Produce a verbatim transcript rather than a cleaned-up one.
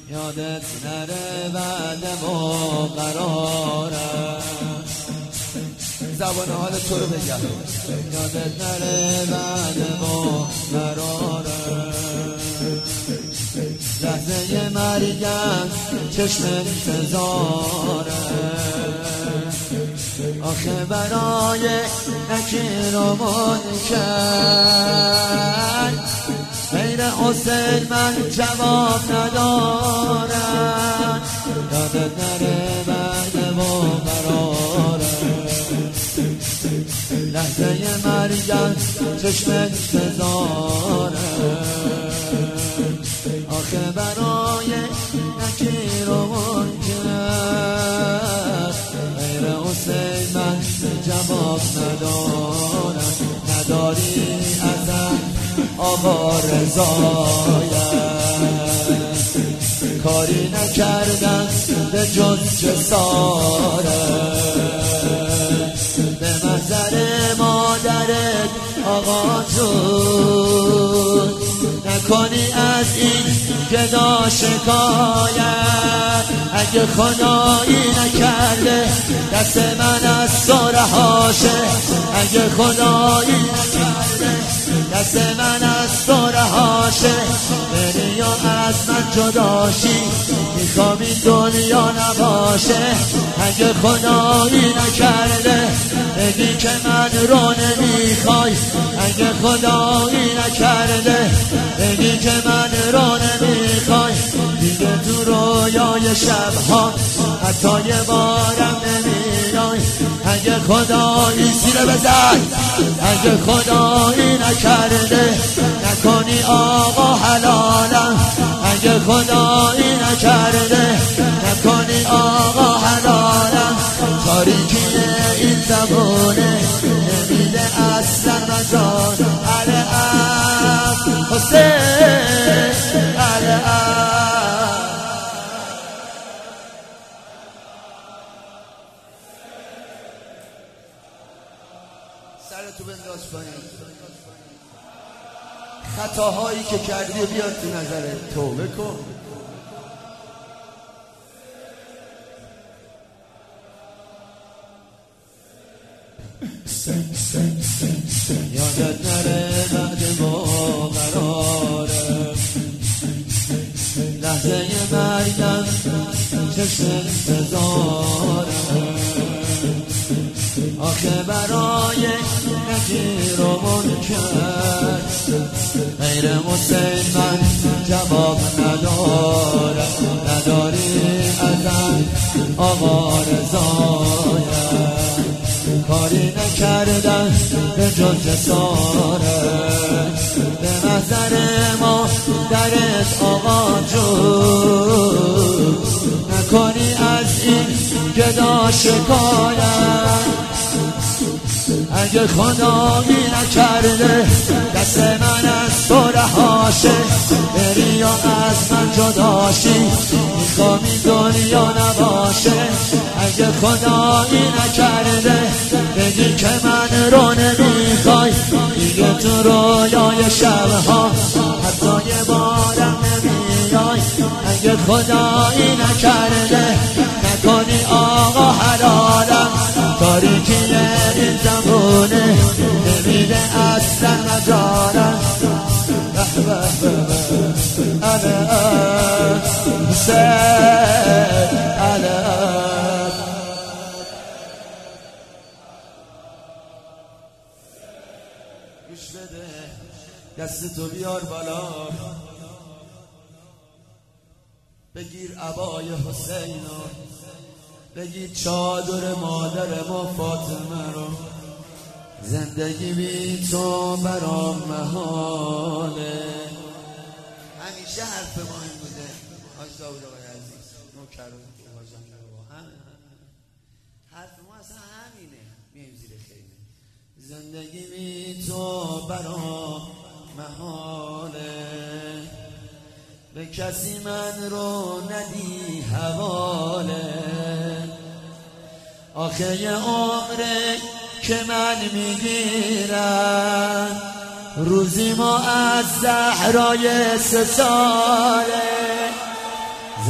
یادت نره بعد و قرارم زبان حال تو رو بگم یادت نره بعد و قرارم لحظه مرگم چشم انتظاره آخه برای نکیر و منکر غیر حسین من جواب ندارم یادت نره بعد و قرارم لحظه مرگم چشم انتظاره آخه برای نکیر و منکر غیر حسین من جواب ندارم نداری ازم آقا رضایت کاری نکردم به جز جسارت به محضر مادرت آقا جون نکنی از این گدا شکایت اگه خدایی نکرده دست من از سرهاشه اگه خدایی نکرده دست من از سرهاشه بری یا از من جداشی میخوام این دنیا نباشه اگه خدایی نکرده بگی که من رو نمیخوای اگه خدایی نکرده بگی که من رو نمیخوای دیگه تو رویای شبها حتی یه بارم نمیای اگه خدایی سیره بزن اگه خدایی نکرده نکنی آقا حلالم اگه خدایی نکرده نکنی آقا حلالم تاریکی این زبونه نمیده اصلا مزار علم حسین علم سرتو بنداز پایین خطاهایی که کردی بیاد تو نظرت توبه کن یادت نره بعد ما قرارم لحظه مرگم چشم انتظارم آخه برای نکیر و منکر غیر حسین من جواب ندارم نداری ازم آقا رضایت کاری نکردم به جز جسارت به محضر ما درت آقا جون نکنی از این گدا شکایت اگه خدایی نکرده دست من از تو رهاشه بری یا از من جداشی میخوام این دنیا نباشه اگه خدایی نکرده بگی که من رو نمیخوای دیگه تو رویای شبها حتی یه بارم نمیای اگه خدایی نکرده نکنی آقا حلالم تاریکی این زمونه نمیده اصلا مجارم علم حسین علم گوش بده دستتو بیار بالا بگیر عبای حسین بگیر چادر مادر ما فاطمه رو زندگی بی تو برام محاله همیشه حرف ما این بوده حاج داود آقای عزیز نوکران حرف ما اصلا همینه میایم زیر خیمه زندگی بی تو برام محاله به کسی من رو ندی حواله آخه یه عمره که من میگیرم روزی ما از زهرای سه ساله